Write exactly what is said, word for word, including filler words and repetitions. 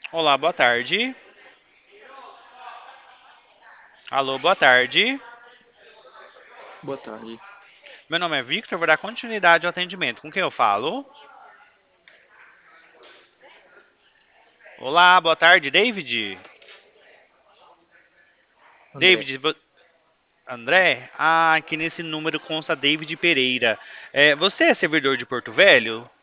Olá, boa tarde. Alô, boa tarde. Boa tarde. Meu nome é Victor, vou dar continuidade ao atendimento. Com quem eu falo? Olá, boa tarde, David. André. David, vo- André? Ah, aqui nesse número consta David Pereira. É, você é servidor de Porto Velho?